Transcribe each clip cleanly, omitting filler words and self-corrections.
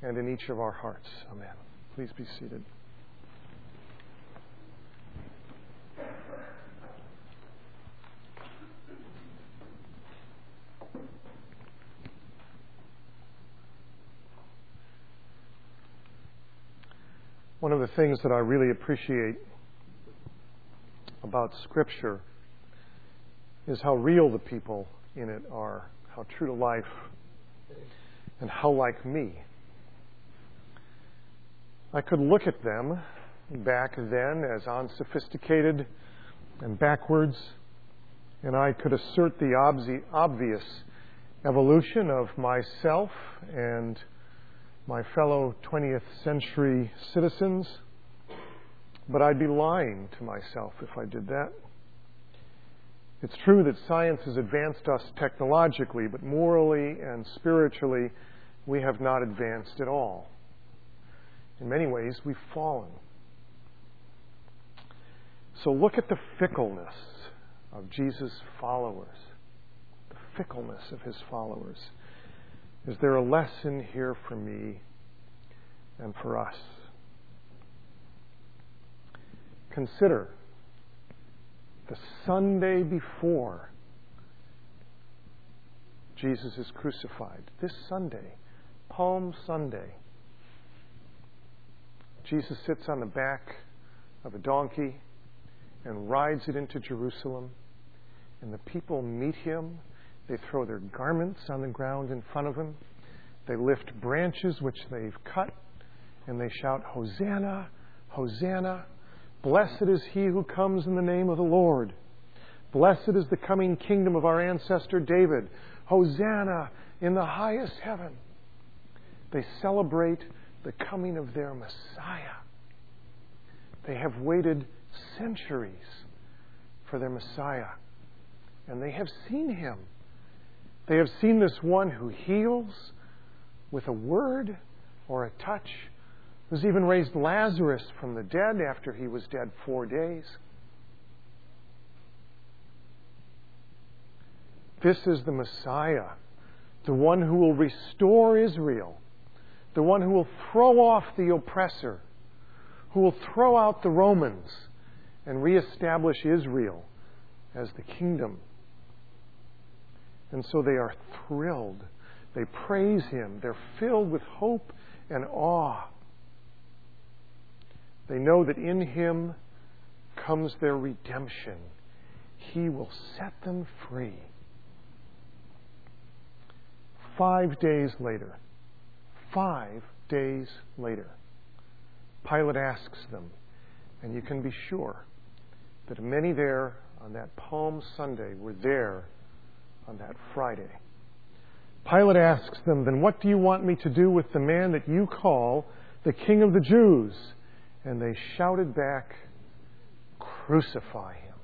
and in each of our hearts. Amen. Please be seated. One of the things that I really appreciate about Scripture is how real the people in it are, how true to life, and how like me. I could look at them back then as unsophisticated and backwards, and I could assert the obvious evolution of myself and my fellow 20th century citizens, but I'd be lying to myself if I did that. It's true that science has advanced us technologically, but morally and spiritually, we have not advanced at all. In many ways, we've fallen. So look at the fickleness of Jesus' followers, the fickleness of his followers. Is there a lesson here for me and for us? Consider the Sunday before Jesus is crucified. This Sunday, Palm Sunday, Jesus sits on the back of a donkey and rides it into Jerusalem, and the people meet him. They throw their garments on the ground in front of him. They lift branches which they've cut, and they shout, "Hosanna, Hosanna. Blessed is he who comes in the name of the Lord. Blessed is the coming kingdom of our ancestor David. Hosanna in the highest heaven." They celebrate the coming of their Messiah. They have waited centuries for their Messiah, and they have seen him. They have seen this one who heals with a word or a touch, who's even raised Lazarus from the dead after he was dead 4 days. This is the Messiah, the one who will restore Israel, the one who will throw off the oppressor, who will throw out the Romans and reestablish Israel as the kingdom. And so they are thrilled. They praise him. They're filled with hope and awe. They know that in him comes their redemption. He will set them free. 5 days later, Pilate asks them, and you can be sure that many there on that Palm Sunday were there on that Friday. Pilate asks them, "Then what do you want me to do with the man that you call the King of the Jews?" And they shouted back, "Crucify him."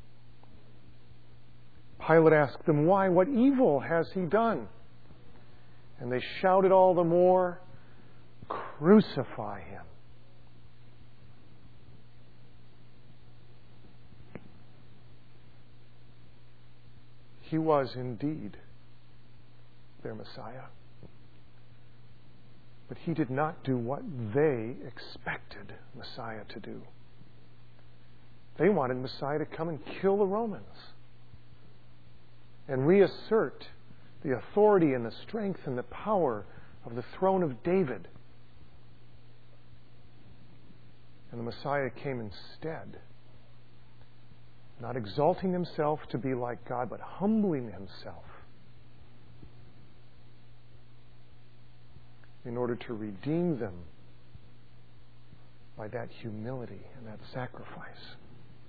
Pilate asked them, "Why? What evil has he done?" And they shouted all the more, "Crucify him." He was indeed their Messiah. But he did not do what they expected Messiah to do. They wanted Messiah to come and kill the Romans and reassert the authority and the strength and the power of the throne of David. And the Messiah came instead, not exalting himself to be like God, but humbling himself in order to redeem them by that humility and that sacrifice.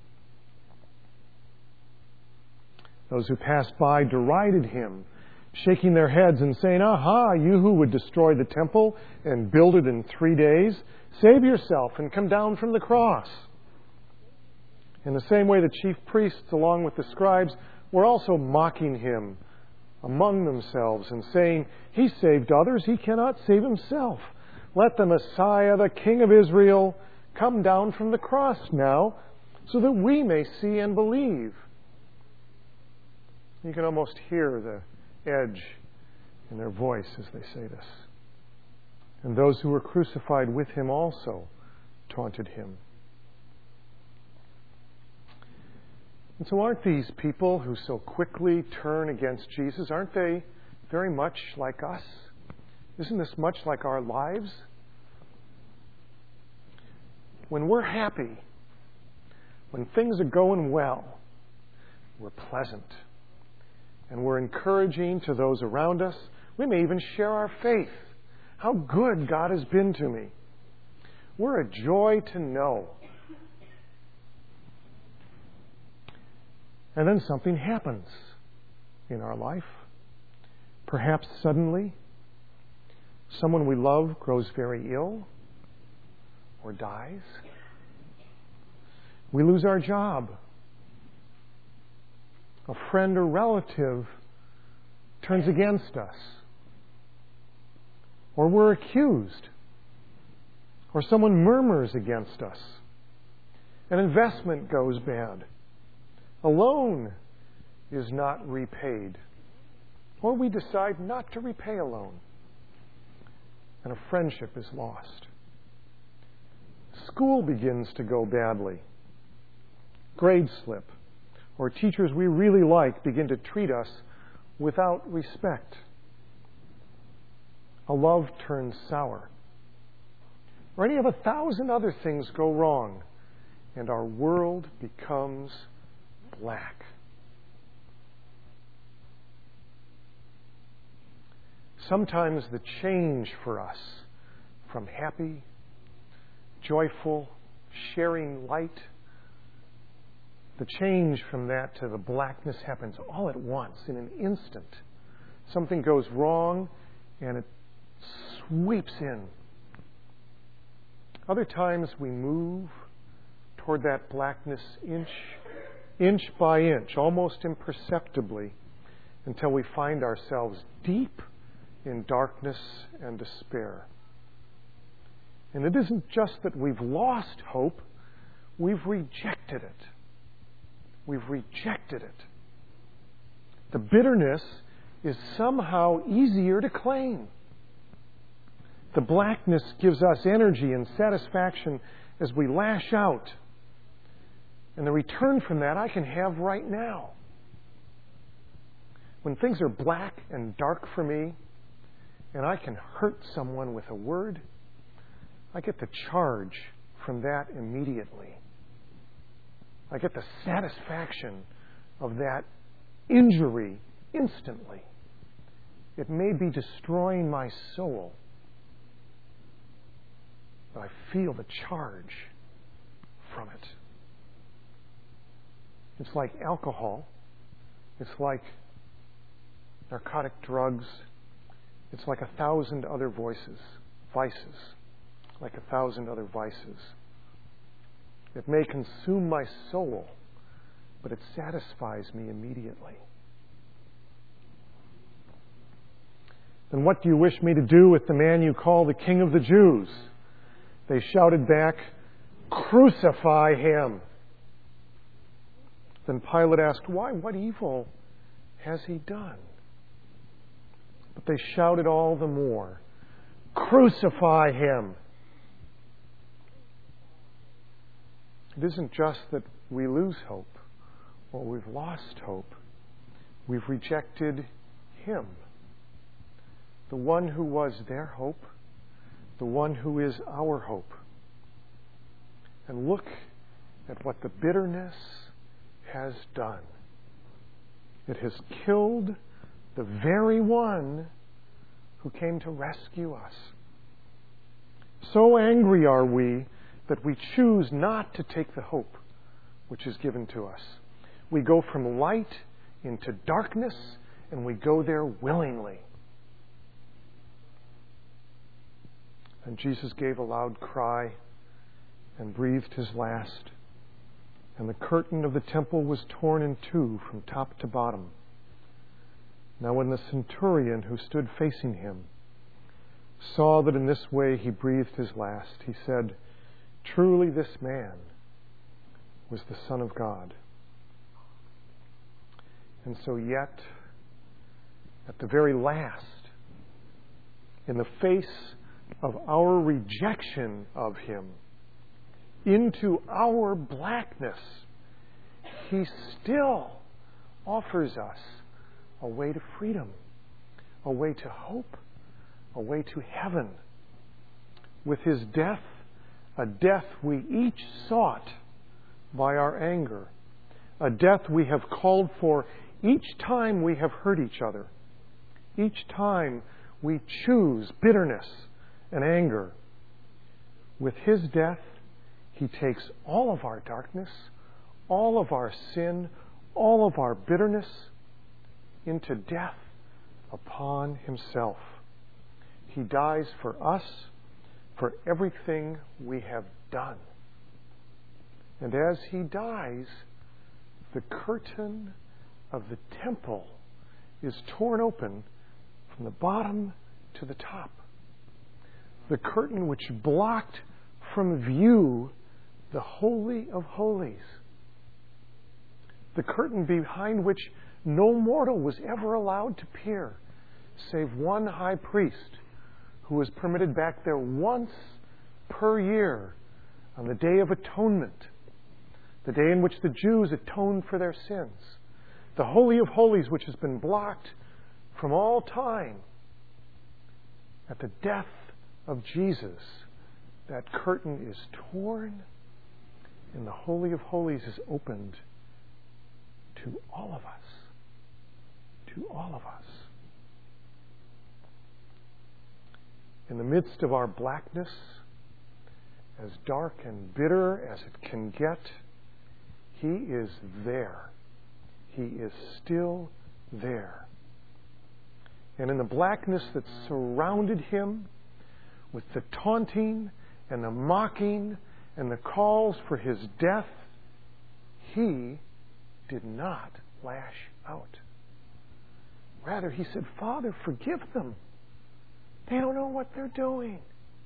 Those who passed by derided him, shaking their heads and saying, "Aha, you who would destroy the temple and build it in 3 days, save yourself and come down from the cross." In the same way, the chief priests, along with the scribes, were also mocking him among themselves and saying, "He saved others, he cannot save himself. Let the Messiah, the King of Israel, come down from the cross now, so that we may see and believe." You can almost hear the edge in their voice as they say this. And those who were crucified with him also taunted him. And so aren't these people who so quickly turn against Jesus, aren't they very much like us? Isn't this much like our lives? When we're happy, when things are going well, we're pleasant. And we're encouraging to those around us. We may even share our faith. How good God has been to me. We're a joy to know. And then something happens in our life. Perhaps suddenly, someone we love grows very ill or dies. We lose our job. A friend or relative turns against us. Or we're accused. Or someone murmurs against us. An investment goes bad. A loan is not repaid. Or we decide not to repay a loan. And a friendship is lost. School begins to go badly. Grades slip. Or teachers we really like begin to treat us without respect. A love turns sour. Or any of 1,000 other things go wrong, and our world becomes black. Sometimes the change for us from happy, joyful, sharing light, the change from that to the blackness happens all at once, in an instant. Something goes wrong and it sweeps in. Other times we move toward that blackness inch by inch, almost imperceptibly, until we find ourselves deep in darkness and despair. And it isn't just that we've lost hope, we've rejected it. We've rejected it. The bitterness is somehow easier to claim. The blackness gives us energy and satisfaction as we lash out. And the return from that I can have right now. When things are black and dark for me, and I can hurt someone with a word, I get the charge from that immediately. I get the satisfaction of that injury instantly. It may be destroying my soul, but I feel the charge from it. It's like alcohol. It's like narcotic drugs. It's like 1,000 other vices, like 1,000 other vices. It may consume my soul, but it satisfies me immediately. Then what do you wish me to do with the man you call the King of the Jews? They shouted back, "Crucify him!" Then Pilate asked, "Why? What evil has he done?" But they shouted all the more, "Crucify him!" It isn't just that we lose hope or we've lost hope. We've rejected him, the one who was their hope, the one who is our hope. And look at what the bitterness has done. It has killed the very one who came to rescue us. So angry are we that we choose not to take the hope which is given to us. We go from light into darkness, and we go there willingly. And Jesus gave a loud cry and breathed his last, and the curtain of the temple was torn in two from top to bottom. Now when the centurion who stood facing him saw that in this way he breathed his last, he said, "Truly this man was the Son of God." And so yet, at the very last, in the face of our rejection of Him, into our blackness, He still offers us a way to freedom, a way to hope, a way to heaven. With His death, a death we each sought by our anger, a death we have called for each time we have hurt each other, each time we choose bitterness and anger. With His death, He takes all of our darkness, all of our sin, all of our bitterness into death upon Himself. He dies for us, for everything we have done. And as He dies, the curtain of the temple is torn open from the bottom to the top. The curtain which blocked from view the Holy of Holies. The curtain behind which no mortal was ever allowed to peer, save one high priest who was permitted back there once per year on the Day of Atonement, the day in which the Jews atoned for their sins. The Holy of Holies, which has been blocked from all time. At the death of Jesus, that curtain is torn and the Holy of Holies is opened to all of us. To all of us. In the midst of our blackness, as dark and bitter as it can get, He is there. He is still there. And in the blackness that surrounded Him, with the taunting and the mocking and the calls for His death, He did not lash out. Rather, He said, "Father, forgive them. They don't know what they're doing."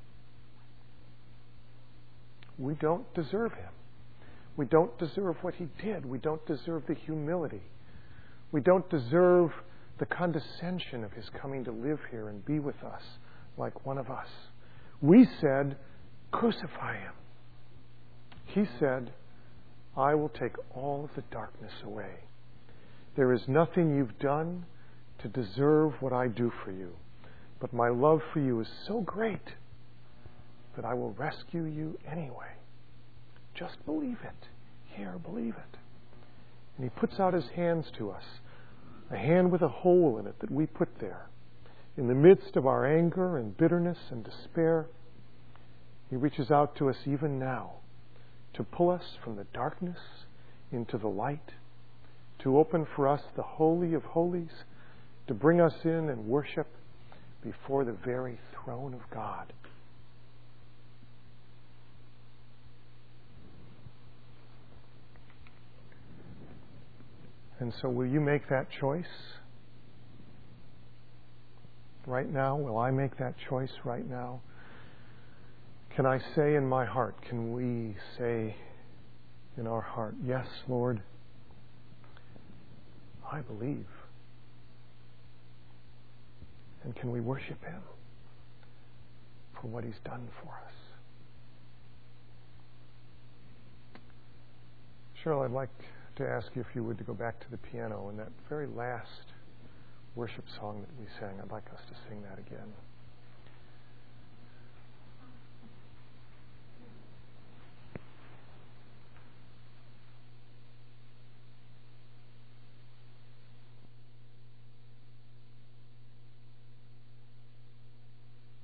We don't deserve Him. We don't deserve what He did. We don't deserve the humility. We don't deserve the condescension of His coming to live here and be with us like one of us. We said, "Crucify Him." He said, "I will take all of the darkness away. There is nothing you've done to deserve what I do for you. But my love for you is so great that I will rescue you anyway. Just believe it. Here, believe it." And He puts out His hands to us, a hand with a hole in it that we put there. In the midst of our anger and bitterness and despair, He reaches out to us even now to pull us from the darkness into the light, to open for us the Holy of Holies, to bring us in and worship before the very throne of God. And so will you make that choice right now? Will I make that choice right now? Can I say in my heart, can we say in our heart, "Yes, Lord, I believe"? And can we worship Him for what He's done for us? Cheryl, I'd like to ask you if you would to go back to the piano and that very last worship song that we sang. I'd like us to sing that again.